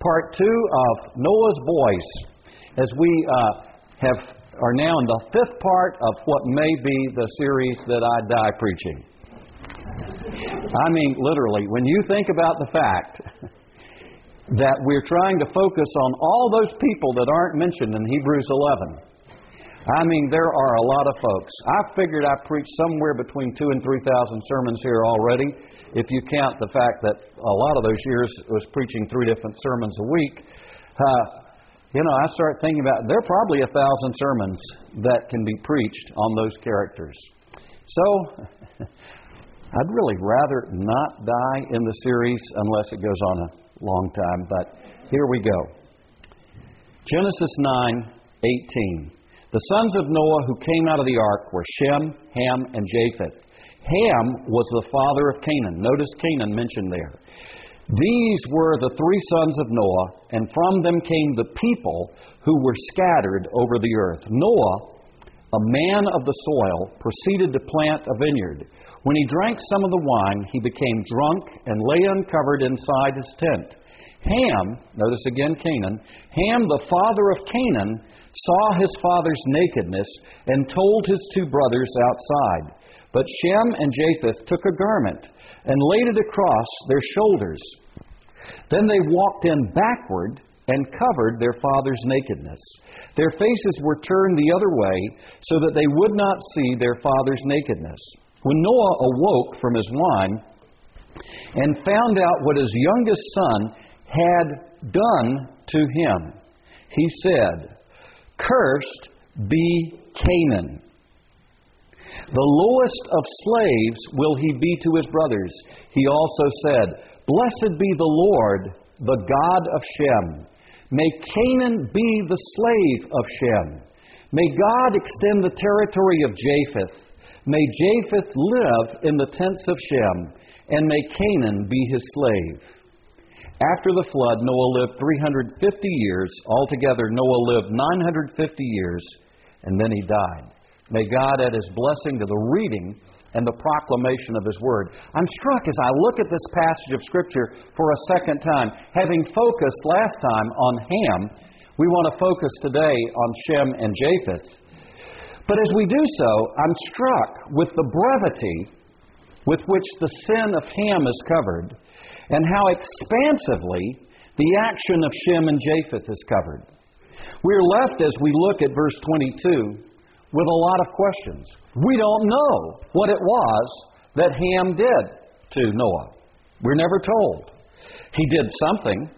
part 2 of Noah's Voice, as we are now in the 5th part of what may be the series that I die preaching. I mean, literally, when you think about the fact that we're trying to focus on all those people that aren't mentioned in Hebrews 11, I mean, there are a lot of folks. I figured I preached somewhere between 2,000 and 3,000 sermons here already, if you count the fact that a lot of those years was preaching 3 different sermons a week. I start thinking about, there are probably 1,000 sermons that can be preached on those characters. So, I'd really rather not die in the series unless it goes on a long time, but here we go. Genesis 9:18. The sons of Noah who came out of the ark were Shem, Ham, and Japheth. Ham was the father of Canaan. Notice Canaan mentioned there. These were the 3 sons of Noah, and from them came the people who were scattered over the earth. Noah, a man of the soil, proceeded to plant a vineyard. When he drank some of the wine, he became drunk and lay uncovered inside his tent. Ham, notice again Canaan, Ham, the father of Canaan, saw his father's nakedness and told his 2 brothers outside. But Shem and Japheth took a garment and laid it across their shoulders. Then they walked in backward and covered their father's nakedness. Their faces were turned the other way so that they would not see their father's nakedness. When Noah awoke from his wine and found out what his youngest son had done to him, he said, "Cursed be Canaan. The lowest of slaves will he be to his brothers." He also said, "Blessed be the Lord, the God of Shem. May Canaan be the slave of Shem. May God extend the territory of Japheth. May Japheth live in the tents of Shem, and may Canaan be his slave." After the flood, Noah lived 350 years. Altogether, Noah lived 950 years, and then he died. May God add His blessing to the reading and the proclamation of His Word. I'm struck as I look at this passage of Scripture for a second time. Having focused last time on Ham, we want to focus today on Shem and Japheth. But as we do so, I'm struck with the brevity with which the sin of Ham is covered, and how expansively the action of Shem and Japheth is covered. We're left, as we look at verse 22, with a lot of questions. We don't know what it was that Ham did to Noah. We're never told. He did something,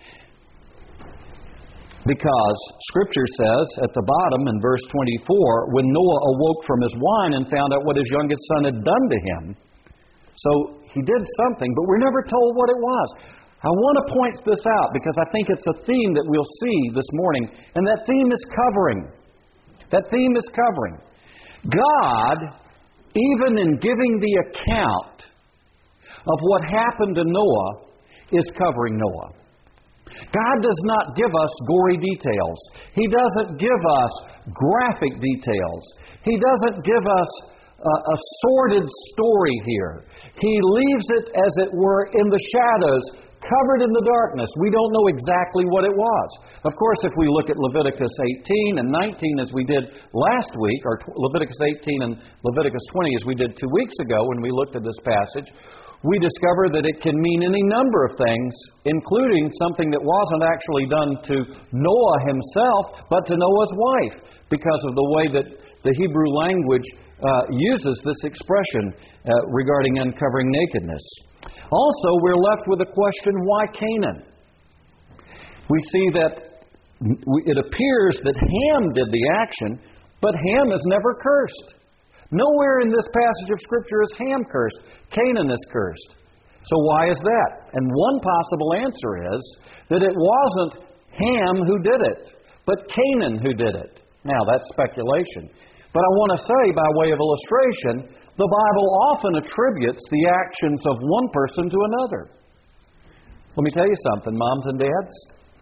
because Scripture says at the bottom in verse 24, when Noah awoke from his wine and found out what his youngest son had done to him. So he did something, but we're never told what it was. I want to point this out because I think it's a theme that we'll see this morning, and that theme is covering. That theme is covering. God, even in giving the account of what happened to Noah, is covering Noah. God does not give us gory details. He doesn't give us graphic details. He doesn't give us a sordid story here. He leaves it, as it were, in the shadows, covered in the darkness. We don't know exactly what it was. Of course, if we look at Leviticus 18 and 19 as we did last week, or Leviticus 18 and Leviticus 20 as we did 2 weeks ago when we looked at this passage, we discover that it can mean any number of things, including something that wasn't actually done to Noah himself, but to Noah's wife, because of the way that the Hebrew language uses this expression regarding uncovering nakedness. Also, we're left with the question, why Canaan? We see that it appears that Ham did the action, but Ham is never cursed. Nowhere in this passage of Scripture is Ham cursed. Canaan is cursed. So why is that? And one possible answer is that it wasn't Ham who did it, but Canaan who did it. Now, that's speculation. But I want to say, by way of illustration, the Bible often attributes the actions of one person to another. Let me tell you something, moms and dads.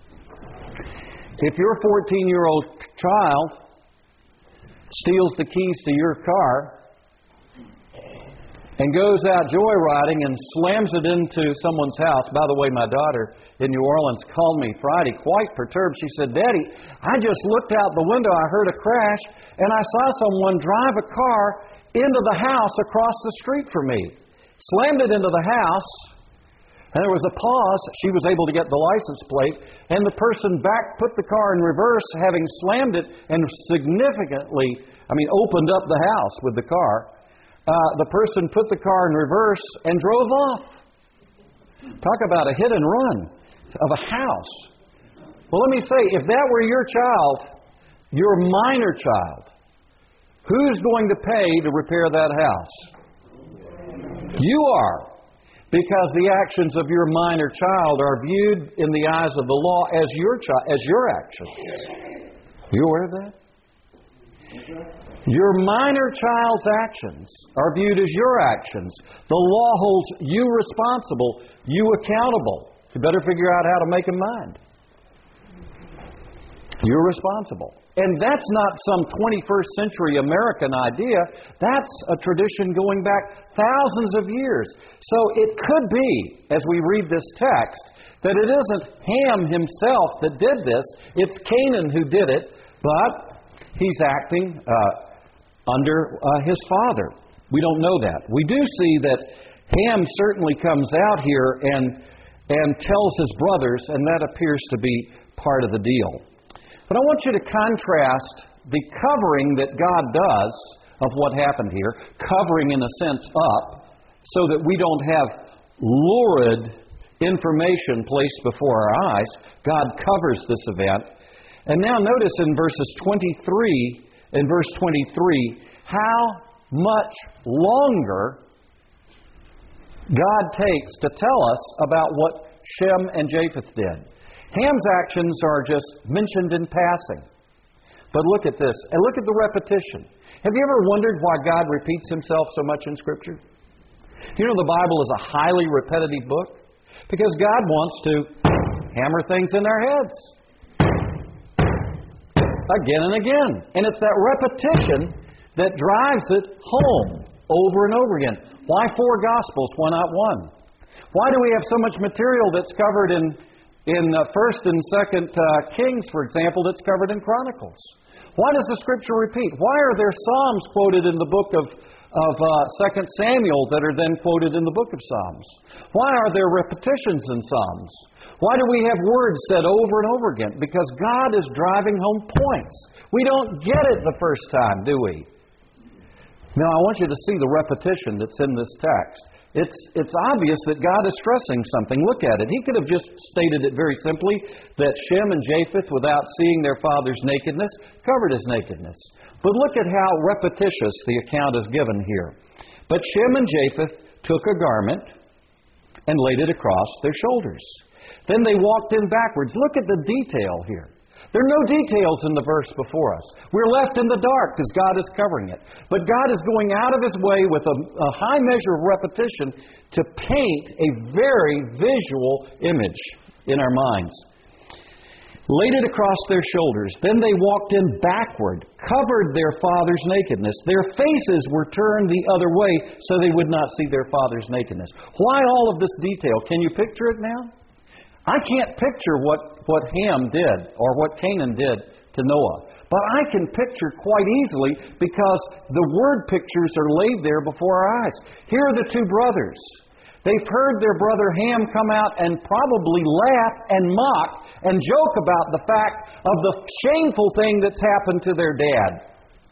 If your 14-year-old child steals the keys to your car and goes out joyriding and slams it into someone's house. By the way, my daughter in New Orleans called me Friday quite perturbed. She said, "Daddy, I just looked out the window, I heard a crash, and I saw someone drive a car into the house across the street from me. Slammed it into the house, and there was a pause. She was able to get the license plate, and the person put the car in reverse, having slammed it and significantly, opened up the house with the car. The person put the car in reverse and drove off. Talk about a hit and run of a house. Well, let me say, if that were your child, your minor child, who's going to pay to repair that house? You are. Because the actions of your minor child are viewed in the eyes of the law as your actions. You aware of that? Your minor child's actions are viewed as your actions. The law holds you responsible, you accountable. You better figure out how to make them mind. You're responsible. And that's not some 21st century American idea. That's a tradition going back thousands of years. So it could be, as we read this text, that it isn't Ham himself that did this. It's Canaan who did it, but he's acting under his father. We don't know that. We do see that Ham certainly comes out here and tells his brothers, and that appears to be part of the deal. But I want you to contrast the covering that God does of what happened here, covering in a sense up, so that we don't have lurid information placed before our eyes. God covers this event. And now notice in verses 23 and verse 23 how much longer God takes to tell us about what Shem and Japheth did. Ham's actions are just mentioned in passing. But look at this, and look at the repetition. Have you ever wondered why God repeats Himself so much in Scripture? You know, the Bible is a highly repetitive book because God wants to hammer things in our heads again and again. And it's that repetition that drives it home over and over again. Why 4 Gospels? Why not 1? Why do we have so much material that's covered in 1st and 2nd Kings, for example, that's covered in Chronicles? Why does the Scripture repeat? Why are there Psalms quoted in the book of 2 Samuel that are then quoted in the book of Psalms? Why are there repetitions in Psalms? Why do we have words said over and over again? Because God is driving home points. We don't get it the first time, do we? Now, I want you to see the repetition that's in this text. It's obvious that God is stressing something. Look at it. He could have just stated it very simply that Shem and Japheth, without seeing their father's nakedness, covered his nakedness. But look at how repetitious the account is given here. But Shem and Japheth took a garment and laid it across their shoulders. Then they walked in backwards. Look at the detail here. There are no details in the verse before us. We're left in the dark because God is covering it. But God is going out of His way with a high measure of repetition to paint a very visual image in our minds. Laid it across their shoulders. Then they walked in backward, covered their father's nakedness. Their faces were turned the other way so they would not see their father's nakedness. Why all of this detail? Can you picture it now? I can't picture what Ham did or what Canaan did to Noah. But I can picture quite easily because the word pictures are laid there before our eyes. Here are the 2 brothers. They've heard their brother Ham come out and probably laugh and mock and joke about the fact of the shameful thing that's happened to their dad.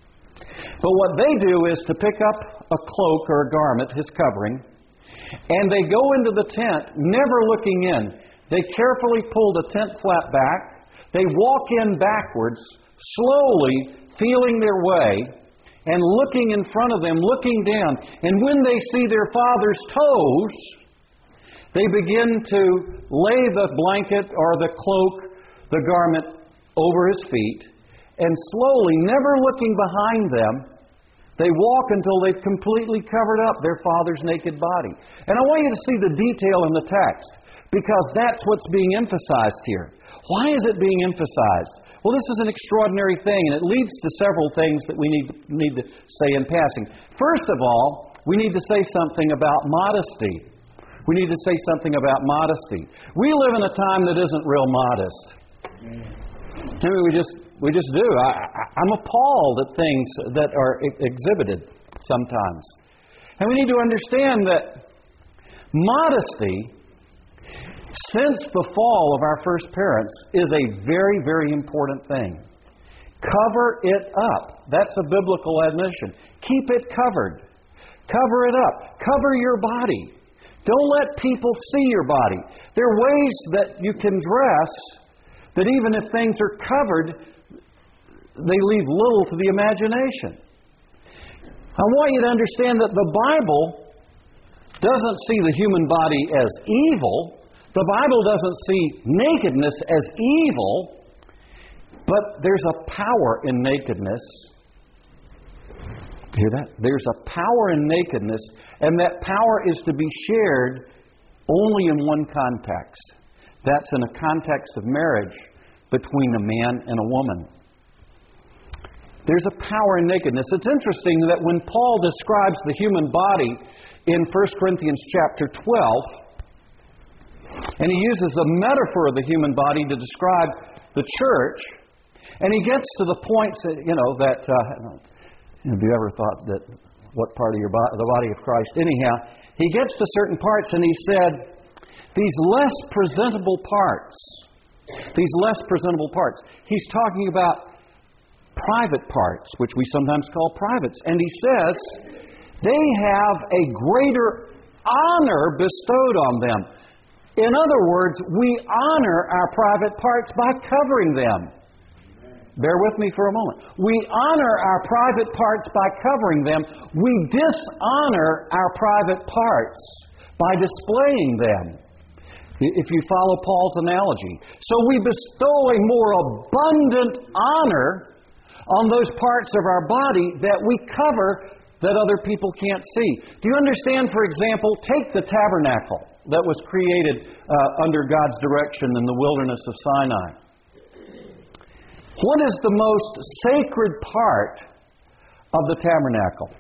But what they do is to pick up a cloak or a garment, his covering, and they go into the tent, never looking in. They carefully pull the tent flap back. They walk in backwards, slowly feeling their way, and looking in front of them, looking down. And when they see their father's toes, they begin to lay the blanket or the cloak, the garment, over his feet. And slowly, never looking behind them, they walk until they've completely covered up their father's naked body. And I want you to see the detail in the text, because that's what's being emphasized here. Why is it being emphasized? Well, this is an extraordinary thing, and it leads to several things that we need to say in passing. First of all, we need to say something about modesty. We need to say something about modesty. We live in a time that isn't real modest. I mean, we just do. I'm appalled at things that are exhibited sometimes. And we need to understand that modesty, since the fall of our first parents, is a very, very important thing. Cover it up. That's a biblical admonition. Keep it covered. Cover it up. Cover your body. Don't let people see your body. There are ways that you can dress that even if things are covered, they leave little to the imagination. I want you to understand that the Bible doesn't see the human body as evil. The Bible doesn't see nakedness as evil. But there's a power in nakedness. Hear that? There's a power in nakedness, and that power is to be shared only in one context. That's in a context of marriage between a man and a woman. There's a power in nakedness. It's interesting that when Paul describes the human body in 1 Corinthians chapter 12, and he uses a metaphor of the human body to describe the church, and he gets to the points that, have you ever thought that what part of the body of Christ? Anyhow, he gets to certain parts and he said, these less presentable parts, he's talking about private parts, which we sometimes call privates. And he says, they have a greater honor bestowed on them. In other words, we honor our private parts by covering them. Bear with me for a moment. We honor our private parts by covering them. We dishonor our private parts by displaying them. If you follow Paul's analogy. So we bestow a more abundant honor on those parts of our body that we cover that other people can't see. Do you understand, for example, take the tabernacle that was created under God's direction in the wilderness of Sinai. What is the most sacred part of the tabernacle?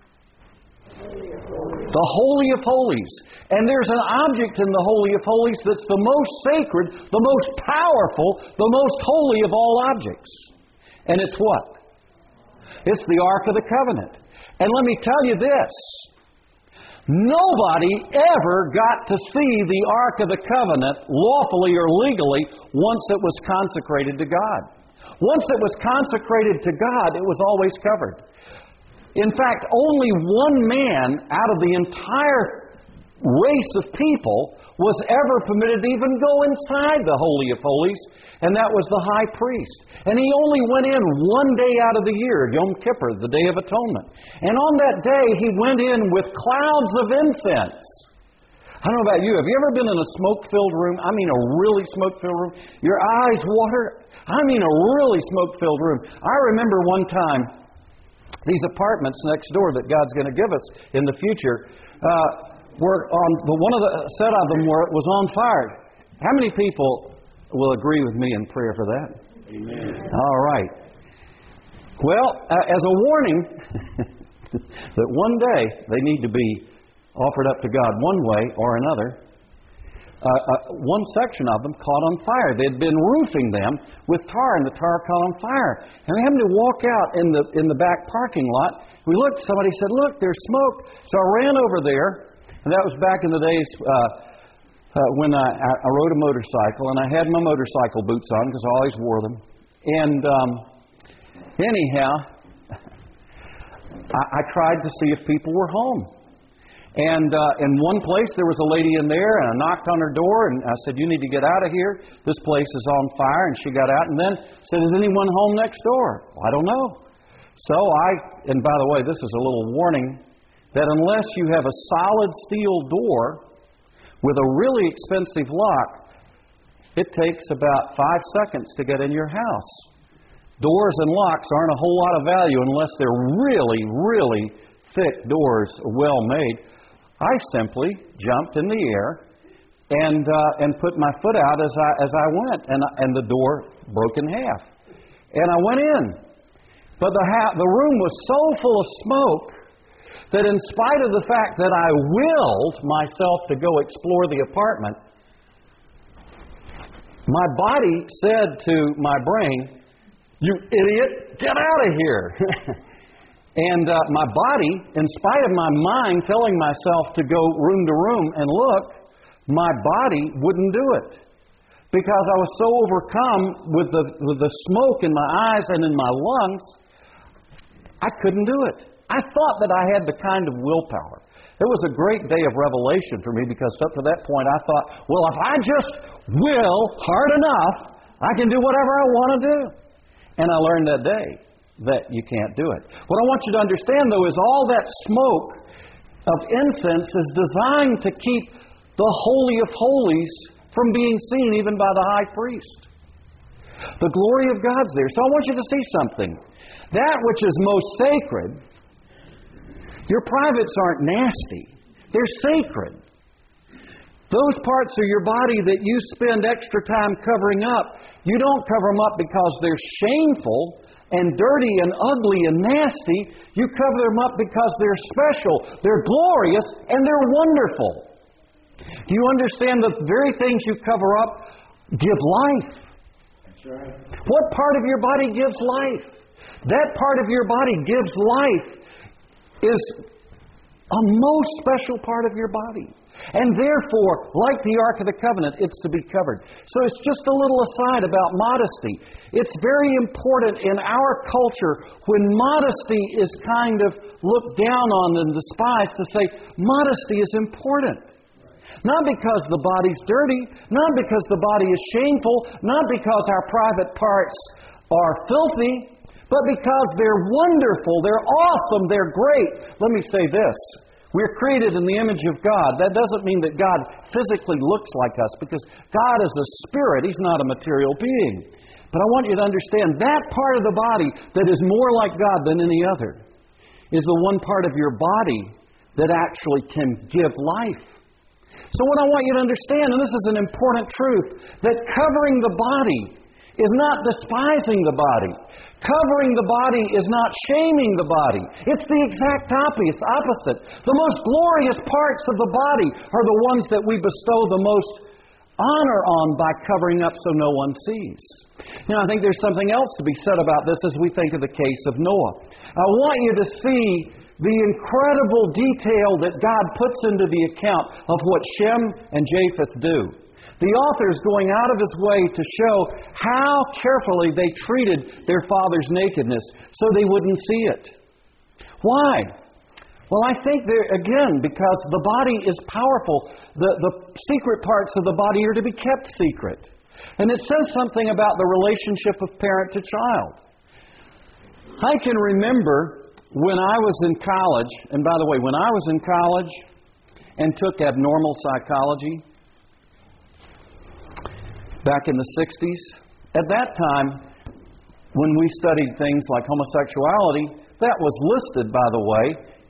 The Holy of Holies. And there's an object in the Holy of Holies that's the most sacred, the most powerful, the most holy of all objects. And it's what? It's the Ark of the Covenant. And let me tell you this. Nobody ever got to see the Ark of the Covenant lawfully or legally once it was consecrated to God. Once it was consecrated to God, it was always covered. In fact, only one man out of the entire race of people was ever permitted to even go inside the Holy of Holies, and that was the high priest. And he only went in one day out of the year, Yom Kippur, the Day of Atonement. And on that day, he went in with clouds of incense. I don't know about you. Have you ever been in a smoke-filled room? I mean a really smoke-filled room. Your eyes water. I mean a really smoke-filled room. I remember one time, these apartments next door that God's going to give us in the future were on one of the set of them was on fire. How many people will agree with me in prayer for that? Amen. All right. Well, as a warning that one day they need to be offered up to God one way or another. One section of them caught on fire. They had been roofing them with tar, and the tar caught on fire. And we happened to walk out in the back parking lot. We looked. Somebody said, "Look, there's smoke." So I ran over there, and that was back in the days when I rode a motorcycle, and I had my motorcycle boots on because I always wore them. And anyhow, I tried to see if people were home. And in one place, there was a lady in there, and I knocked on her door, and I said, "You need to get out of here. This place is on fire." And she got out and then said, "Is anyone home next door?" Well, I don't know. So and by the way, this is a little warning, that unless you have a solid steel door with a really expensive lock, it takes about 5 seconds to get in your house. Doors and locks aren't a whole lot of value unless they're really, really thick doors, well made. I simply jumped in the air and put my foot out as I went, and the door broke in half. And I went in, but the room was so full of smoke that in spite of the fact that I willed myself to go explore the apartment, my body said to my brain, "You idiot, get out of here." And my body, in spite of my mind telling myself to go room to room and look, my body wouldn't do it. Because I was so overcome with the smoke in my eyes and in my lungs, I couldn't do it. I thought that I had the kind of willpower. It was a great day of revelation for me because up to that point I thought, well, if I just will hard enough, I can do whatever I want to do. And I learned that day that you can't do it. What I want you to understand, though, is all that smoke of incense is designed to keep the Holy of Holies from being seen even by the high priest. The glory of God's there. So I want you to see something. That which is most sacred, your privates aren't nasty. They're sacred. Those parts of your body that you spend extra time covering up, you don't cover them up because they're shameful and dirty and ugly and nasty. You cover them up because they're special, they're glorious, and they're wonderful. Do you understand the very things you cover up give life? That's right. What part of your body gives life? That part of your body gives life is a most special part of your body. And therefore, like the Ark of the Covenant, it's to be covered. So it's just a little aside about modesty. It's very important in our culture when modesty is kind of looked down on and despised to say modesty is important. Not because the body's dirty, not because the body is shameful, not because our private parts are filthy, but because they're wonderful, they're awesome, they're great. Let me say this. We're created in the image of God. That doesn't mean that God physically looks like us, because God is a spirit. He's not a material being. But I want you to understand that part of the body that is more like God than any other is the one part of your body that actually can give life. So what I want you to understand, and this is an important truth, that covering the body is not despising the body. Covering the body is not shaming the body. It's the exact opposite. The most glorious parts of the body are the ones that we bestow the most honor on by covering up so no one sees. Now, I think there's something else to be said about this as we think of the case of Noah. I want you to see the incredible detail that God puts into the account of what Shem and Japheth do. The author is going out of his way to show how carefully they treated their father's nakedness so they wouldn't see it. Why? Well, I think again, because the body is powerful, the secret parts of the body are to be kept secret. And it says something about the relationship of parent to child. I can remember when I was in college, and by the way, when I was in college and took abnormal psychology, back in the 60s, at that time, when we studied things like homosexuality, that was listed, by the way,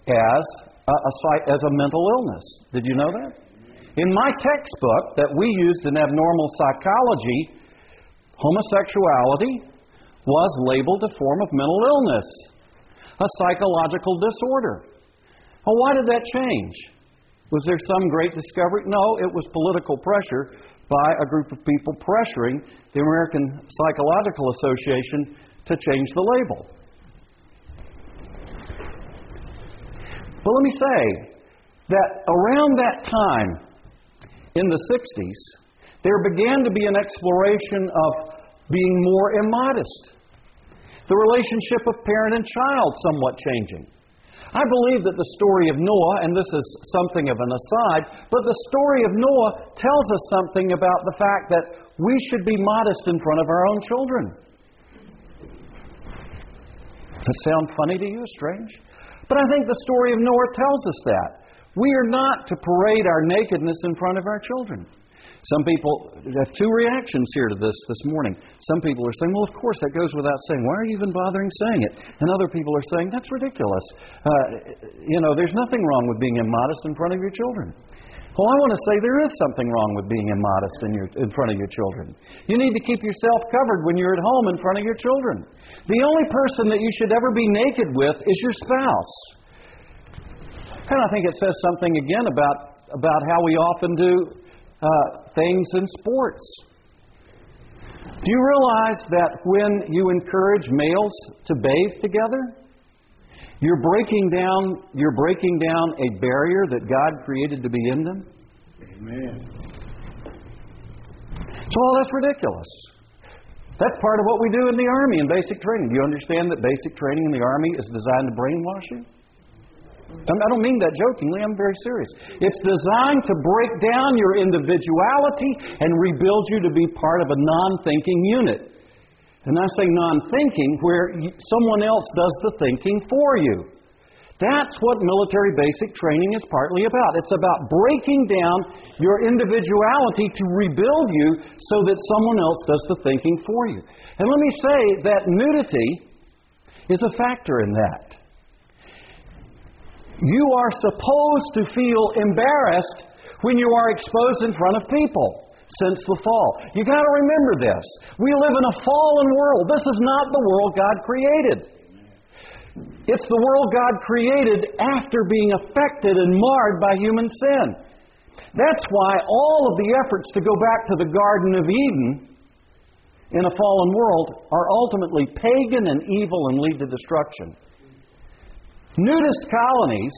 as a mental illness. Did you know that? In my textbook that we used in abnormal psychology, homosexuality was labeled a form of mental illness, a psychological disorder. Well, why did that change? Was there some great discovery? No, it was political pressure by a group of people pressuring the American Psychological Association to change the label. But let me say that around that time, in the 60s, there began to be an exploration of being more immodest. The relationship of parent and child somewhat changing. I believe that the story of Noah, and this is something of an aside, but the story of Noah tells us something about the fact that we should be modest in front of our own children. Does it sound funny to you? Strange? But I think the story of Noah tells us that. We are not to parade our nakedness in front of our children. Some people have two reactions here to this morning. Some people are saying, well, of course, that goes without saying. Why are you even bothering saying it? And other people are saying, that's ridiculous. There's nothing wrong with being immodest in front of your children. Well, I want to say there is something wrong with being immodest in front of your children. You need to keep yourself covered when you're at home in front of your children. The only person that you should ever be naked with is your spouse. And I think it says something again about how we often do things in sports. Do you realize that when you encourage males to bathe together, you're breaking down a barrier that God created to be in them? Amen. So that's ridiculous. That's part of what we do in the Army in basic training. Do you understand that basic training in the Army is designed to brainwash you? I don't mean that jokingly. I'm very serious. It's designed to break down your individuality and rebuild you to be part of a non-thinking unit. And I say non-thinking where someone else does the thinking for you. That's what military basic training is partly about. It's about breaking down your individuality to rebuild you so that someone else does the thinking for you. And let me say that nudity is a factor in that. You are supposed to feel embarrassed when you are exposed in front of people since the fall. You've got to remember this. We live in a fallen world. This is not the world God created. It's the world God created after being affected and marred by human sin. That's why all of the efforts to go back to the Garden of Eden in a fallen world are ultimately pagan and evil and lead to destruction. Nudist colonies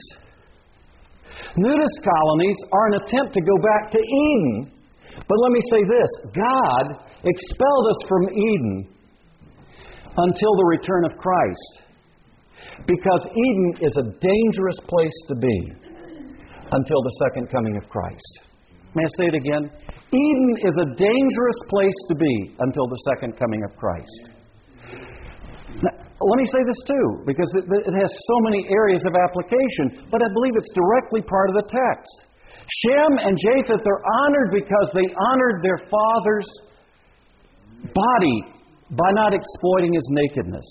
are an attempt to go back to Eden. But let me say this. God expelled us from Eden until the return of Christ. Because Eden is a dangerous place to be until the second coming of Christ. May I say it again? Eden is a dangerous place to be until the second coming of Christ. Now, let me say this too, because it has so many areas of application, but I believe it's directly part of the text. Shem and Japheth are honored because they honored their father's body by not exploiting his nakedness.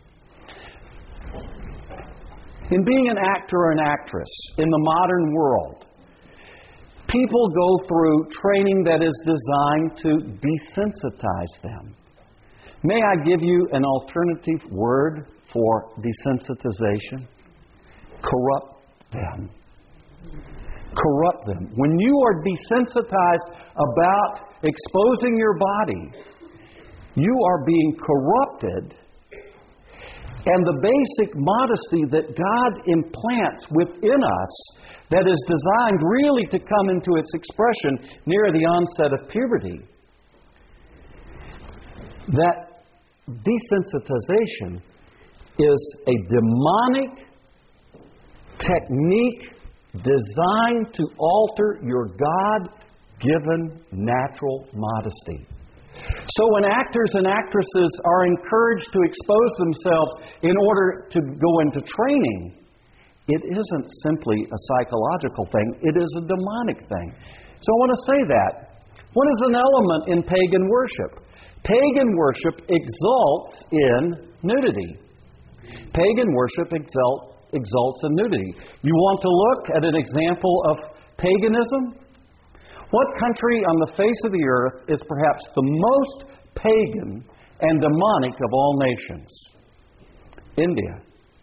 In being an actor or an actress in the modern world, people go through training that is designed to desensitize them. May I give you an alternative word for desensitization? Corrupt them. Corrupt them. When you are desensitized about exposing your body, you are being corrupted. And the basic modesty that God implants within us that is designed really to come into its expression near the onset of puberty, that desensitization is a demonic technique designed to alter your God-given natural modesty. So when actors and actresses are encouraged to expose themselves in order to go into training, it isn't simply a psychological thing, it is a demonic thing. So I want to say that. What is an element in pagan worship? Pagan worship exalts in nudity. Pagan worship exalts in nudity. You want to look at an example of paganism? What country on the face of the earth is perhaps the most pagan and demonic of all nations? India.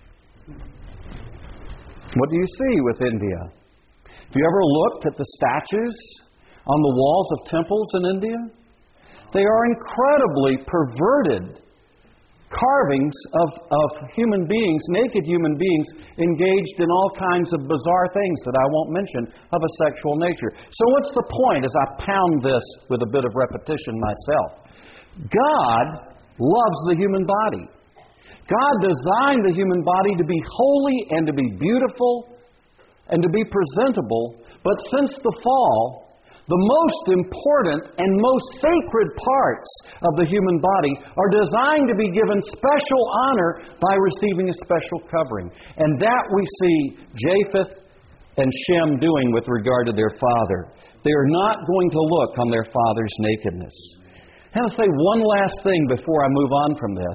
What do you see with India? Have you ever looked at the statues on the walls of temples in India? They are incredibly perverted carvings of human beings, naked human beings, engaged in all kinds of bizarre things that I won't mention of a sexual nature. So what's the point as I pound this with a bit of repetition myself? God loves the human body. God designed the human body to be holy and to be beautiful and to be presentable, but since the fall, the most important and most sacred parts of the human body are designed to be given special honor by receiving a special covering. And that we see Japheth and Shem doing with regard to their father. They are not going to look on their father's nakedness. I have to say one last thing before I move on from this.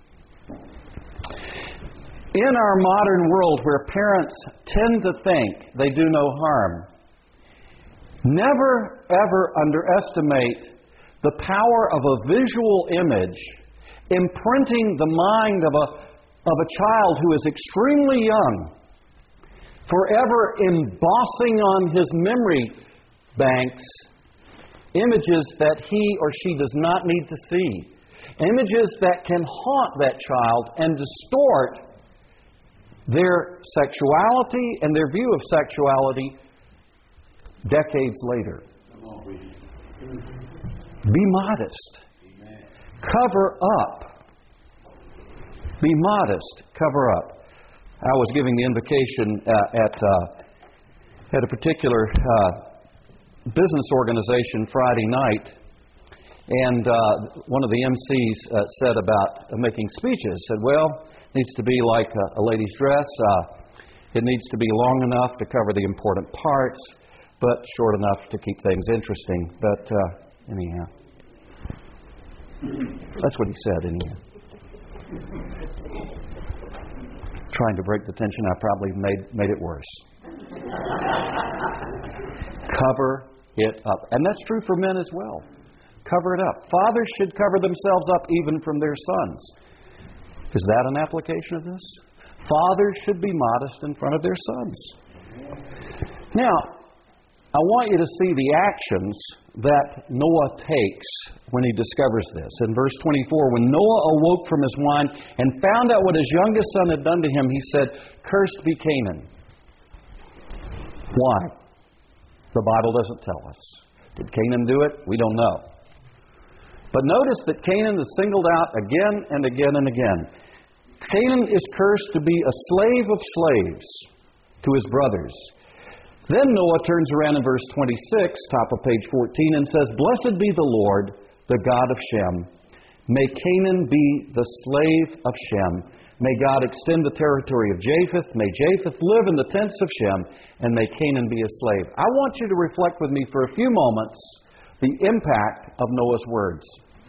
In our modern world where parents tend to think they do no harm, never, ever underestimate the power of a visual image imprinting the mind of a child who is extremely young forever embossing on his memory banks images that he or she does not need to see. Images that can haunt that child and distort their sexuality and their view of sexuality decades later. Be modest. Cover up. Be modest. Cover up. I was giving the invocation at a particular business organization Friday night, and one of the MCs said about making speeches, said, well, it needs to be like a lady's dress. It needs to be long enough to cover the important parts, but short enough to keep things interesting. But anyhow, that's what he said anyhow. Trying to break the tension, I probably made it worse. Cover it up. And that's true for men as well. Cover it up. Fathers should cover themselves up even from their sons. Is that an application of this? Fathers should be modest in front of their sons. Now, I want you to see the actions that Noah takes when he discovers this. In verse 24, when Noah awoke from his wine and found out what his youngest son had done to him, he said, "Cursed be Canaan." Why? The Bible doesn't tell us. Did Canaan do it? We don't know. But notice that Canaan is singled out again and again and again. Canaan is cursed to be a slave of slaves to his brothers. Then Noah turns around in verse 26, top of page 14, and says, "Blessed be the Lord, the God of Shem. May Canaan be the slave of Shem. May God extend the territory of Japheth. May Japheth live in the tents of Shem, and may Canaan be a slave." I want you to reflect with me for a few moments the impact of Noah's words.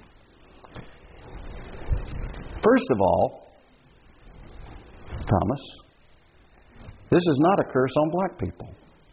First of all, Thomas, this is not a curse on black people.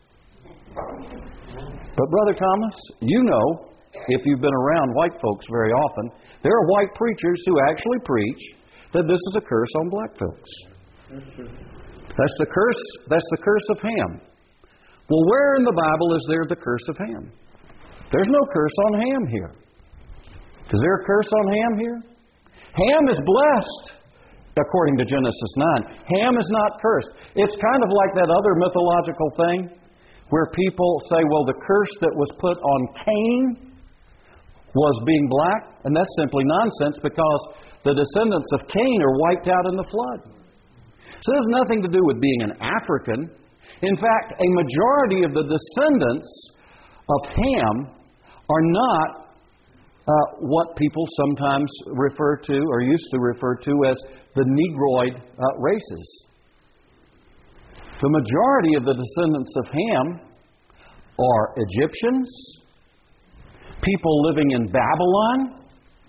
But Brother Thomas, you know, if you've been around white folks very often, there are white preachers who actually preach that this is a curse on black folks. That's the curse of Ham. Well, where in the Bible is there the curse of Ham? There's no curse on Ham here. Is there a curse on Ham here? Ham is blessed, according to Genesis 9. Ham is not cursed. It's kind of like that other mythological thing where people say, well, the curse that was put on Cain was being black, and that's simply nonsense because the descendants of Cain are wiped out in the flood. So it has nothing to do with being an African. In fact, a majority of the descendants of Ham are not what people sometimes refer to or used to refer to as the Negroid races. The majority of the descendants of Ham are Egyptians, people living in Babylon,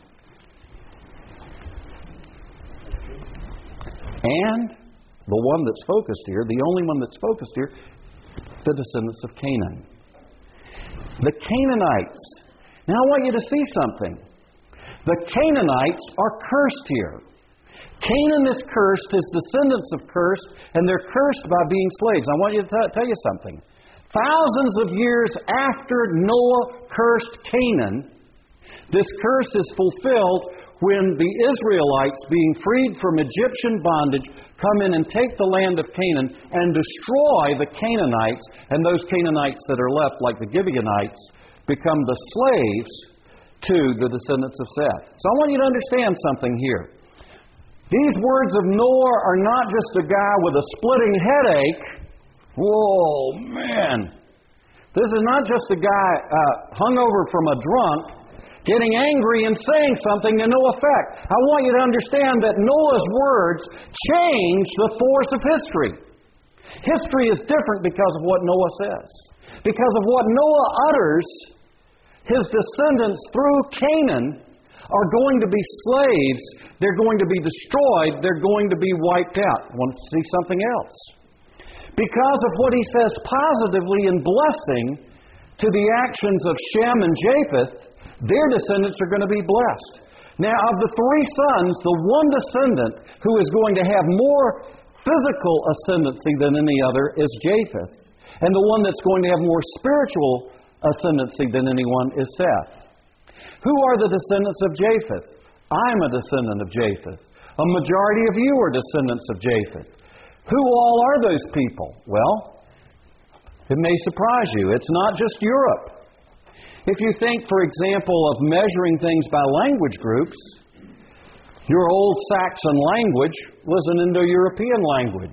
and the one that's focused here, the only one that's focused here, the descendants of Canaan. The Canaanites. Now I want you to see something. The Canaanites are cursed here. Canaan is cursed, his descendants are cursed, and they're cursed by being slaves. I want you to tell you something. Thousands of years after Noah cursed Canaan, this curse is fulfilled when the Israelites, being freed from Egyptian bondage, come in and take the land of Canaan and destroy the Canaanites, and those Canaanites that are left, like the Gibeonites, become the slaves to the descendants of Seth. So I want you to understand something here. These words of Noah are not just a guy with a splitting headache. Whoa, man. This is not just a guy hungover from a drunk getting angry and saying something to no effect. I want you to understand that Noah's words change the force of history. History is different because of what Noah says. Because of what Noah utters, his descendants through Canaan are going to be slaves. They're going to be destroyed. They're going to be wiped out. I want to see something else. Because of what he says positively in blessing to the actions of Shem and Japheth, their descendants are going to be blessed. Now, of the three sons, the one descendant who is going to have more physical ascendancy than any other is Japheth. And the one that's going to have more spiritual ascendancy than anyone is Seth. Who are the descendants of Japheth? I'm a descendant of Japheth. A majority of you are descendants of Japheth. Who all are those people? Well, it may surprise you. It's not just Europe. If you think, for example, of measuring things by language groups, your old Saxon language was an Indo-European language.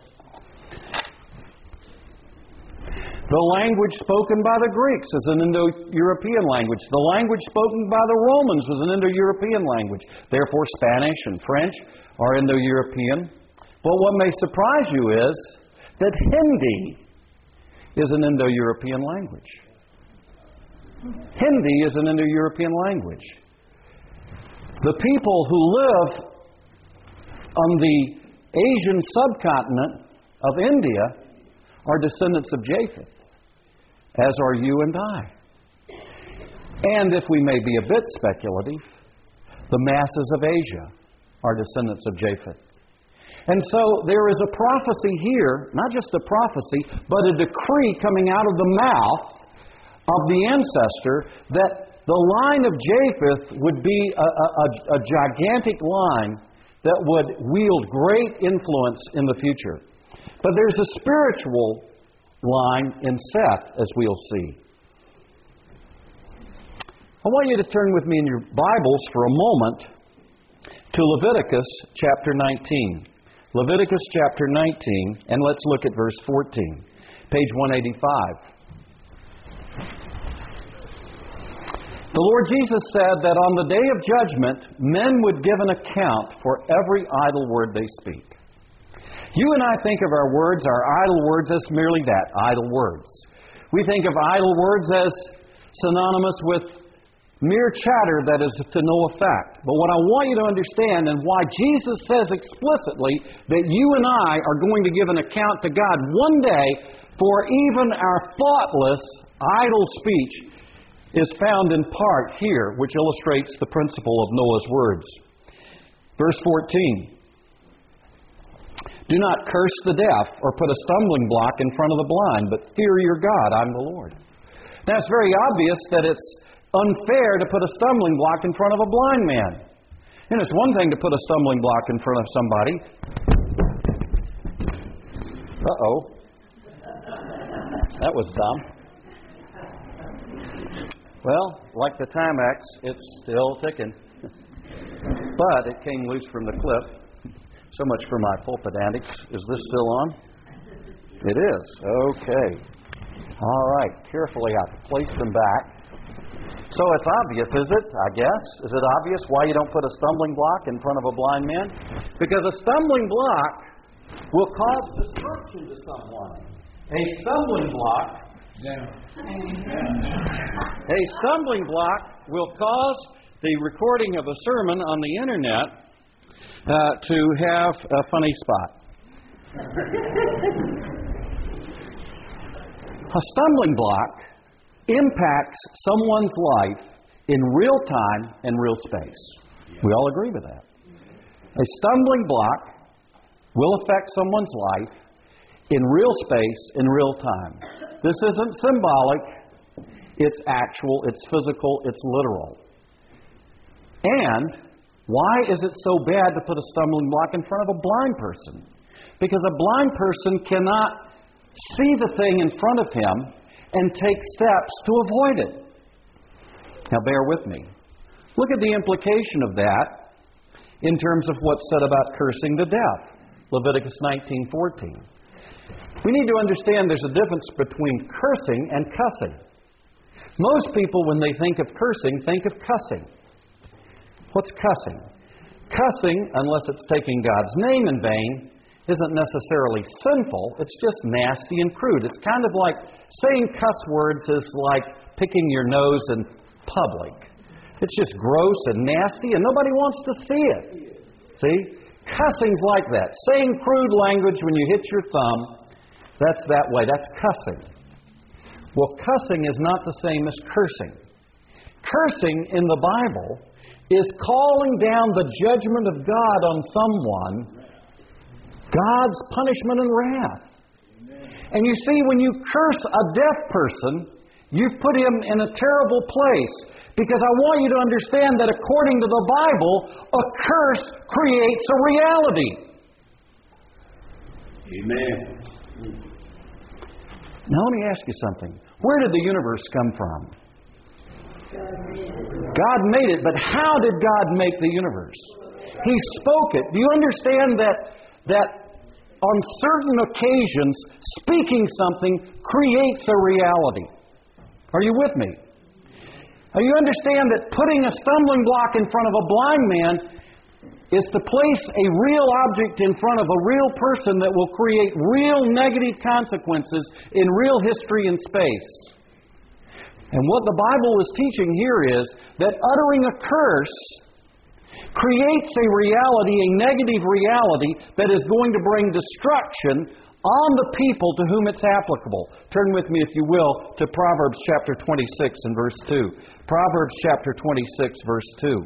The language spoken by the Greeks is an Indo-European language. The language spoken by the Romans was an Indo-European language. Therefore, Spanish and French are Indo-European. But what may surprise you is that Hindi is an Indo-European language. Hindi is an Indo-European language. The people who live on the Asian subcontinent of India are descendants of Japheth, as are you and I. And if we may be a bit speculative, the masses of Asia are descendants of Japheth. And so there is a prophecy here, not just a prophecy, but a decree coming out of the mouth of the ancestor that the line of Japheth would be a gigantic line that would wield great influence in the future. But there's a spiritual line in Seth, as we'll see. I want you to turn with me in your Bibles for a moment to Leviticus chapter 19. Leviticus chapter 19, and let's look at verse 14. Page 185. The Lord Jesus said that on the day of judgment, men would give an account for every idle word they speak. You and I think of our words, our idle words, as merely that, idle words. We think of idle words as synonymous with mere chatter that is to no effect. But what I want you to understand, and why Jesus says explicitly that you and I are going to give an account to God one day for even our thoughtless, idle speech, is found in part here, which illustrates the principle of Noah's words. Verse 14. Do not curse the deaf or put a stumbling block in front of the blind, but fear your God, I'm the Lord. Now it's very obvious that it's unfair to put a stumbling block in front of a blind man. And it's one thing to put a stumbling block in front of somebody. Uh-oh. That was dumb. Well, like the Timex, it's still ticking. But it came loose from the clip. So much for my pulpit antics. Is this still on? It is. Okay. All right. Carefully, I placed them back. So it's obvious, is it? I guess. Is it obvious why you don't put a stumbling block in front of a blind man? Because a stumbling block will cause destruction to someone. A stumbling block... A stumbling block will cause the recording of a sermon on the internet to have a funny spot. A stumbling block impacts someone's life in real time and real space. We all agree with that. A stumbling block will affect someone's life in real space, in real time. This isn't symbolic. It's actual, it's physical, it's literal. And why is it so bad to put a stumbling block in front of a blind person? Because a blind person cannot see the thing in front of him and take steps to avoid it. Now bear with me. Look at the implication of that in terms of what's said about cursing the deaf. Leviticus 19:14. We need to understand there's a difference between cursing and cussing. Most people, when they think of cursing, think of cussing. What's cussing? Cussing, unless it's taking God's name in vain, isn't necessarily sinful. It's just nasty and crude. It's kind of like saying cuss words is like picking your nose in public. It's just gross and nasty, and nobody wants to see it. See? Cussing's like that. Saying crude language when you hit your thumb, that's that way. That's cussing. Well, cussing is not the same as cursing. Cursing in the Bible is calling down the judgment of God on someone God's punishment and wrath. And you see, when you curse a deaf person, you've put him in a terrible place. Because I want you to understand that according to the Bible, a curse creates a reality. Amen. Now let me ask you something. Where did the universe come from? God made it, but how did God make the universe? He spoke it. Do you understand that on certain occasions, speaking something creates a reality? Are you with me? Now you understand that putting a stumbling block in front of a blind man is to place a real object in front of a real person that will create real negative consequences in real history and space. And what the Bible is teaching here is that uttering a curse creates a reality, a negative reality, that is going to bring destruction on the people to whom it's applicable. Turn with me, if you will, to Proverbs chapter 26 and verse 2. Proverbs chapter 26, verse 2.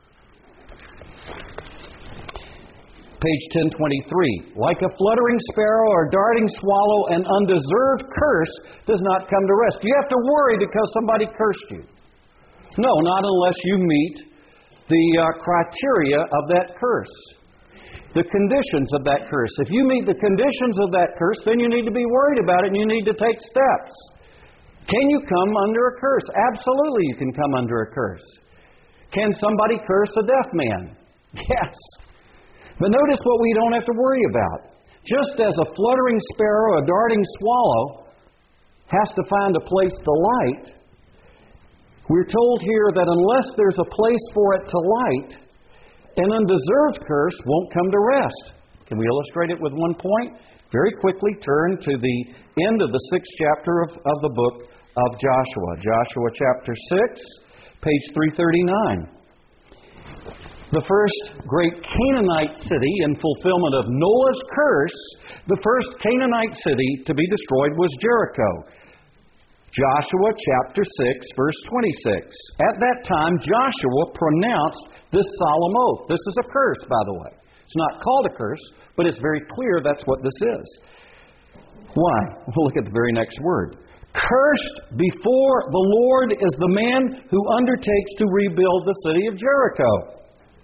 Page 1023. Like a fluttering sparrow or darting swallow, an undeserved curse does not come to rest. You have to worry because somebody cursed you. No, not unless you meet the criteria of that curse. The conditions of that curse. If you meet the conditions of that curse, then you need to be worried about it and you need to take steps. Can you come under a curse? Absolutely you can come under a curse. Can somebody curse a deaf man? Yes. But notice what we don't have to worry about. Just as a fluttering sparrow, a darting swallow has to find a place to light, we're told here that unless there's a place for it to light, an undeserved curse won't come to rest. Can we illustrate it with one point? Very quickly turn to the end of the 6th chapter of the book of Joshua. Joshua chapter 6, page 339. The first great Canaanite city in fulfillment of Noah's curse, the first Canaanite city to be destroyed was Jericho. Joshua chapter 6, verse 26. At that time, Joshua pronounced this solemn oath. This is a curse, by the way. It's not called a curse, but it's very clear that's what this is. Why? We'll look at the very next word. Cursed before the Lord is the man who undertakes to rebuild the city of Jericho.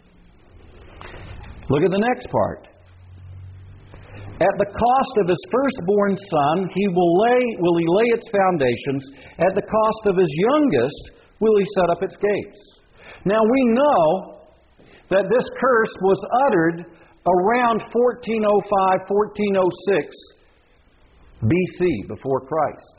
Look at the next part. At the cost of his firstborn son, will he lay its foundations. At the cost of his youngest will he set up its gates. Now we know that this curse was uttered around 1405, 1406 BC, before Christ.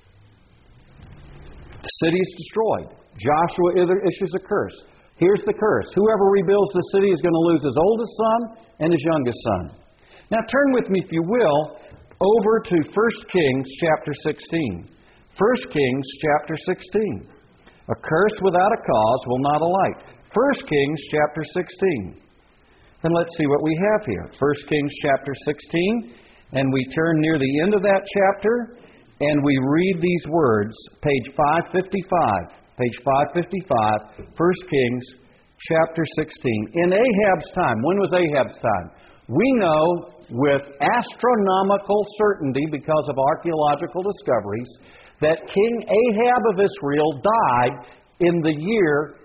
The city is destroyed. Joshua issues a curse. Here's the curse. Whoever rebuilds the city is going to lose his oldest son and his youngest son. Now turn with me, if you will, over to 1 Kings chapter 16. 1 Kings chapter 16. A curse without a cause will not alight. 1 Kings chapter 16. And let's see what we have here. 1 Kings chapter 16. And we turn near the end of that chapter and we read these words. Page 555. Page 555. 1 Kings chapter 16. In Ahab's time. When was Ahab's time? We know with astronomical certainty, because of archaeological discoveries, that King Ahab of Israel died in the year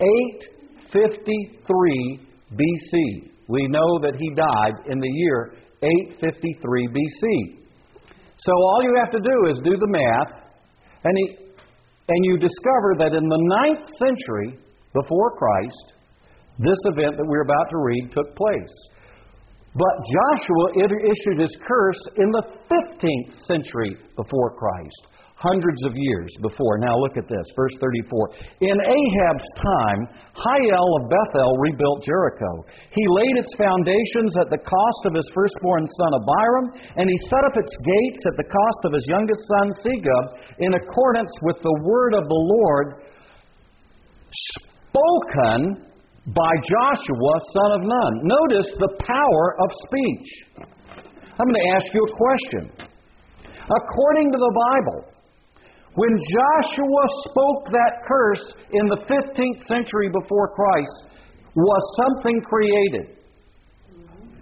853 BC. We know that he died in the year 853 BC. So all you have to do is do the math, and you discover that in the 9th century before Christ, this event that we're about to read took place. But Joshua issued his curse in the 15th century before Christ, hundreds of years before. Now look at this, verse 34. In Ahab's time, Hiel of Bethel rebuilt Jericho. He laid its foundations at the cost of his firstborn son Abiram, and he set up its gates at the cost of his youngest son Segub, in accordance with the word of the Lord spoken by Joshua, son of Nun. Notice the power of speech. I'm going to ask you a question. According to the Bible, when Joshua spoke that curse in the 15th century before Christ, was something created?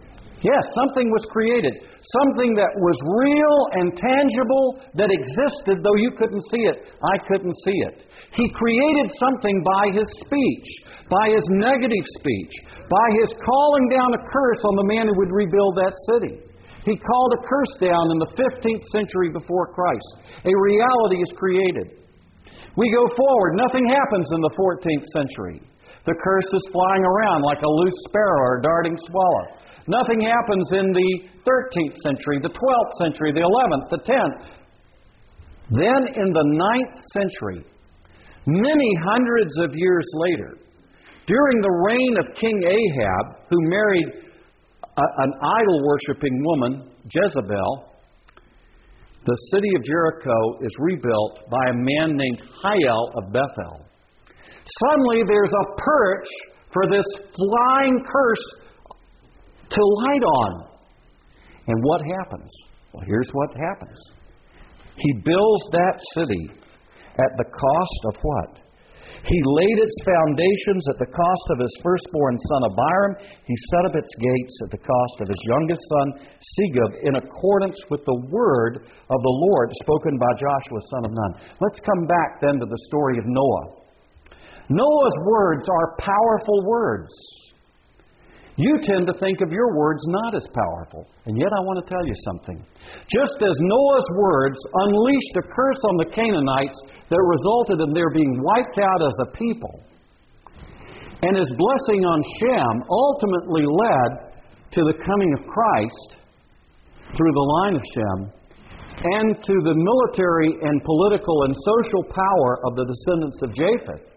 Yes, something was created. Something that was real and tangible that existed, though you couldn't see it. I couldn't see it. He created something by His speech, by His negative speech, by His calling down a curse on the man who would rebuild that city. He called a curse down in the 15th century before Christ. A reality is created. We go forward. Nothing happens in the 14th century. The curse is flying around like a loose sparrow or a darting swallow. Nothing happens in the 13th century, the 12th century, the 11th, the 10th. Then in the 9th century, many hundreds of years later, during the reign of King Ahab, who married an idol-worshipping woman, Jezebel, the city of Jericho is rebuilt by a man named Hiel of Bethel. Suddenly there's a perch for this flying curse to light on. And what happens? Well, here's what happens. He builds that city at the cost of what? He laid its foundations at the cost of his firstborn son Abiram. He set up its gates at the cost of his youngest son Segub, in accordance with the word of the Lord spoken by Joshua son of Nun. Let's come back then to the story of Noah. Noah's words are powerful words. You tend to think of your words not as powerful. And yet I want to tell you something. Just as Noah's words unleashed a curse on the Canaanites that resulted in their being wiped out as a people, and his blessing on Shem ultimately led to the coming of Christ through the line of Shem, and to the military and political and social power of the descendants of Japheth,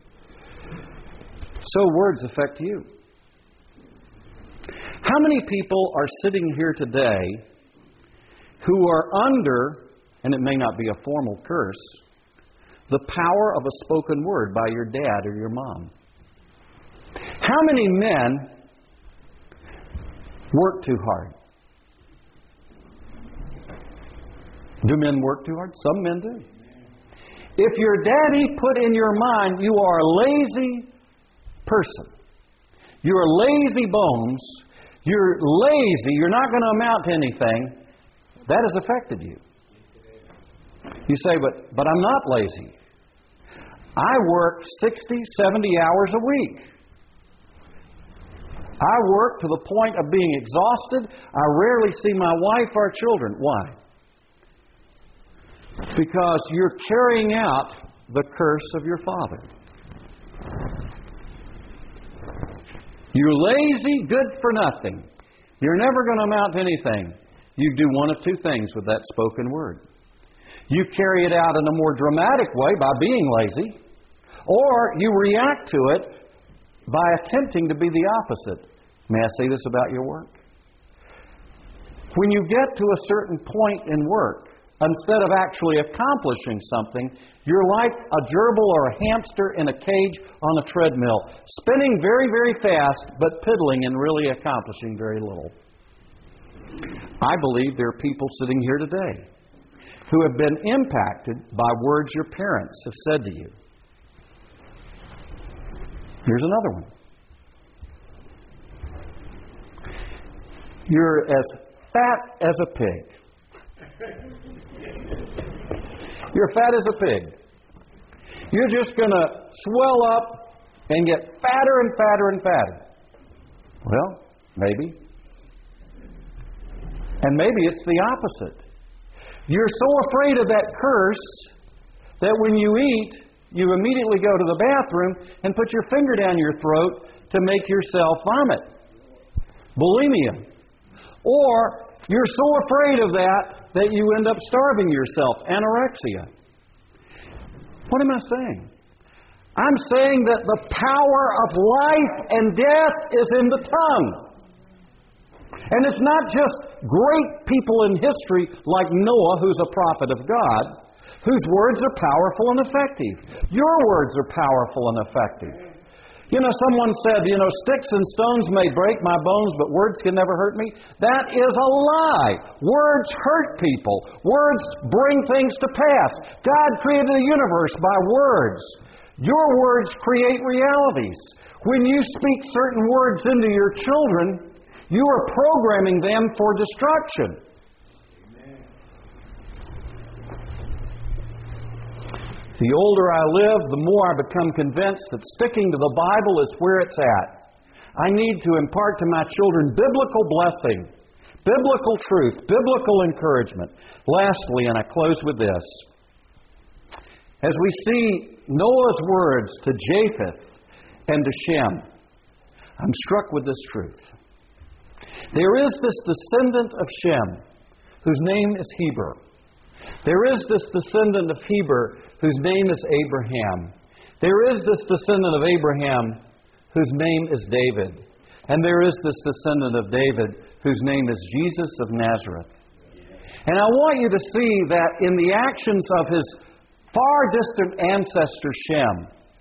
so words affect you. How many people are sitting here today who are under, and it may not be a formal curse, the power of a spoken word by your dad or your mom? How many men work too hard? Do men work too hard? Some men do. If your daddy put in your mind you are a lazy person, you're lazy bones, you're lazy, you're not going to amount to anything, that has affected you. You say, but I'm not lazy. I work 60, 70 hours a week. I work to the point of being exhausted. I rarely see my wife or children. Why? Because you're carrying out the curse of your father. You're lazy, good for nothing. You're never going to amount to anything. You do one of two things with that spoken word. You carry it out in a more dramatic way by being lazy, or you react to it by attempting to be the opposite. May I say this about your work? When you get to a certain point in work, instead of actually accomplishing something, you're like a gerbil or a hamster in a cage on a treadmill, spinning very, very fast, but piddling and really accomplishing very little. I believe there are people sitting here today who have been impacted by words your parents have said to you. Here's another one. You're as fat as a pig. You're fat as a pig. You're just going to swell up and get fatter and fatter and fatter. Well, maybe. And maybe it's the opposite. You're so afraid of that curse that when you eat, you immediately go to the bathroom and put your finger down your throat to make yourself vomit. Bulimia. Or you're so afraid of that you end up starving yourself. Anorexia. What am I saying? I'm saying that the power of life and death is in the tongue. And it's not just great people in history like Noah, who's a prophet of God, whose words are powerful and effective. Your words are powerful and effective. You know, someone said, sticks and stones may break my bones, but words can never hurt me. That is a lie. Words hurt people. Words bring things to pass. God created the universe by words. Your words create realities. When you speak certain words into your children, You are programming them for destruction. The older I live, the more I become convinced that sticking to the Bible is where it's at. I need to impart to my children biblical blessing, biblical truth, biblical encouragement. Lastly, and I close with this, as we see Noah's words to Japheth and to Shem, I'm struck with this truth. There is this descendant of Shem whose name is Heber. There is this descendant of Heber whose name is Abraham. There is this descendant of Abraham whose name is David. And there is this descendant of David whose name is Jesus of Nazareth. And I want you to see that in the actions of his far distant ancestor Shem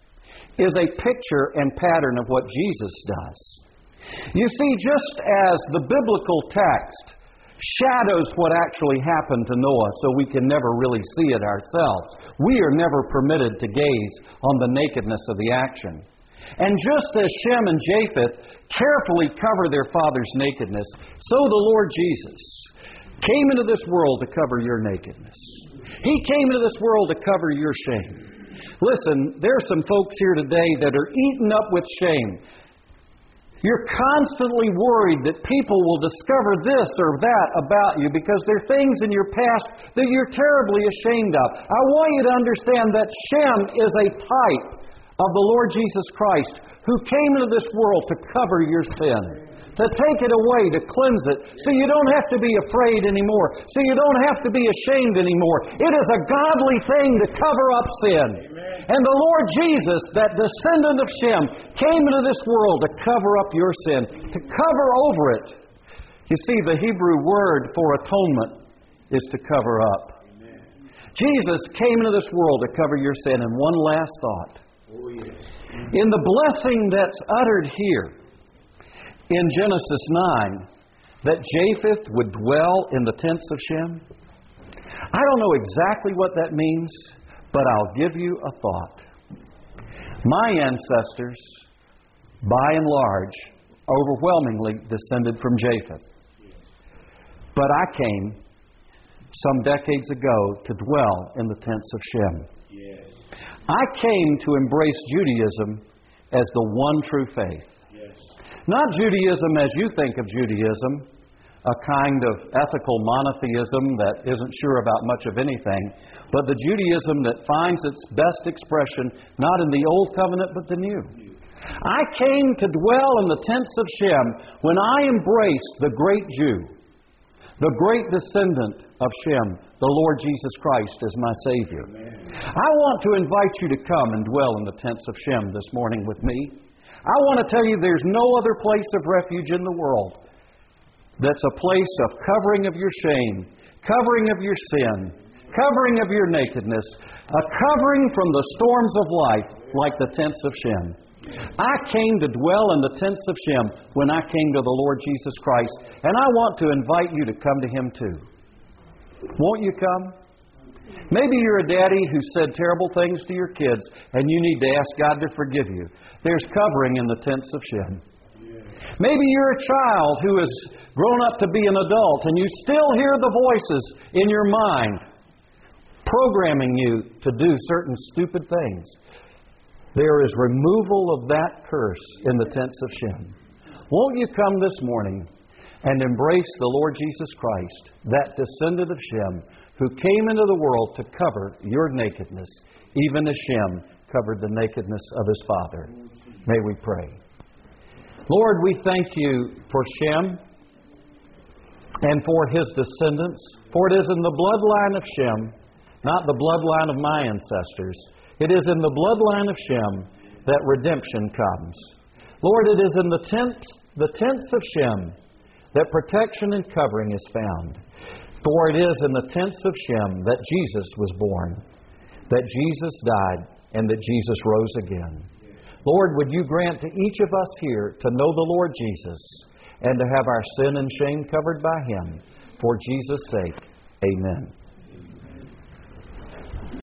is a picture and pattern of what Jesus does. You see, just as the biblical text shadows what actually happened to Noah so we can never really see it ourselves, we are never permitted to gaze on the nakedness of the action. And just as Shem and Japheth carefully cover their father's nakedness, so the Lord Jesus came into this world to cover your nakedness. He came into this world to cover your shame. Listen, there are some folks here today that are eaten up with shame. You're constantly worried that people will discover this or that about you because there are things in your past that you're terribly ashamed of. I want you to understand that Shem is a type of the Lord Jesus Christ who came into this world to cover your sin, to take it away, to cleanse it, so you don't have to be afraid anymore, so you don't have to be ashamed anymore. It is a godly thing to cover up sin. Amen. And the Lord Jesus, that descendant of Shem, came into this world to cover up your sin, to cover over it. You see, the Hebrew word for atonement is to cover up. Amen. Jesus came into this world to cover your sin. And one last thought. Oh, yes. In the blessing that's uttered here in Genesis 9, that Japheth would dwell in the tents of Shem, I don't know exactly what that means, but I'll give you a thought. My ancestors, by and large, overwhelmingly descended from Japheth. But I came some decades ago to dwell in the tents of Shem. Yes. I came to embrace Judaism as the one true faith. Yes. Not Judaism as you think of Judaism, a kind of ethical monotheism that isn't sure about much of anything, but the Judaism that finds its best expression not in the Old Covenant but the New. I came to dwell in the tents of Shem when I embraced the great Jew, the great descendant of Shem, the Lord Jesus Christ as my Savior. Amen. I want to invite you to come and dwell in the tents of Shem this morning with me. I want to tell you there's no other place of refuge in the world that's a place of covering of your shame, covering of your sin, covering of your nakedness, a covering from the storms of life like the tents of Shem. I came to dwell in the tents of Shem when I came to the Lord Jesus Christ, and I want to invite you to come to Him too. Won't you come? Maybe you're a daddy who said terrible things to your kids, and you need to ask God to forgive you. There's covering in the tents of Shem. Maybe you're a child who has grown up to be an adult, and you still hear the voices in your mind programming you to do certain stupid things. There is removal of that curse in the tents of Shem. Won't you come this morning and embrace the Lord Jesus Christ, that descendant of Shem, who came into the world to cover your nakedness, even as Shem covered the nakedness of his father? May we pray. Lord, we thank you for Shem and for his descendants, for it is in the bloodline of Shem, not the bloodline of my ancestors. It is in the bloodline of Shem that redemption comes. Lord, it is in the tents of Shem that protection and covering is found. For it is in the tents of Shem that Jesus was born, that Jesus died, and that Jesus rose again. Lord, would you grant to each of us here to know the Lord Jesus and to have our sin and shame covered by Him. For Jesus' sake, amen.